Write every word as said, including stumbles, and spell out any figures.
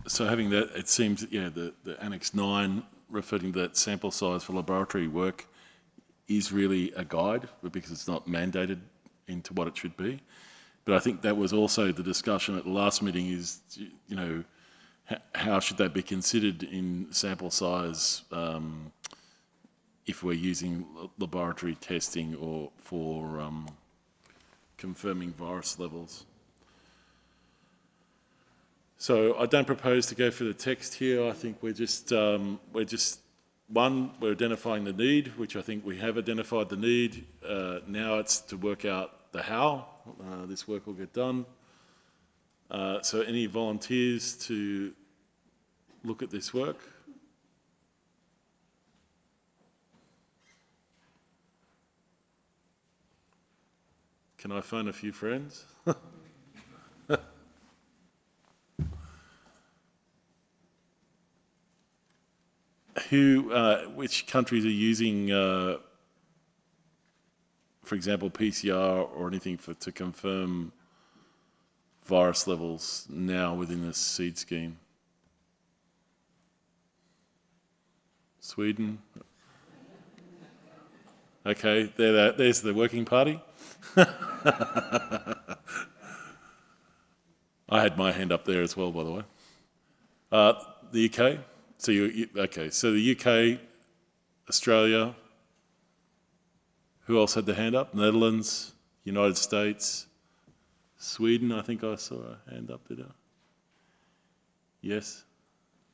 so having that, it seems, yeah, the, the Annex nine, referring to that sample size for laboratory work, is really a guide, but because it's not mandated into what it should be. But I think that was also the discussion at the last meeting is, you know, how should that be considered in sample size um, if we're using laboratory testing or for um, confirming virus levels. So I don't propose to go through the text here. I think we're just, um, we're just, one, we're identifying the need, which I think we have identified the need. Uh, now it's to work out the how uh, this work will get done. Uh, so any volunteers to look at this work? Can I phone a few friends? Who, uh, which countries are using, uh, for example, P C R or anything for, to confirm virus levels now within this seed scheme? Sweden? Okay, there, that, there's the working party. I had my hand up there as well, by the way. Uh, the U K? So you, you, okay, so the U K, Australia, who else had their hand up? Netherlands, United States, Sweden, I think I saw a hand up, did I? Yes?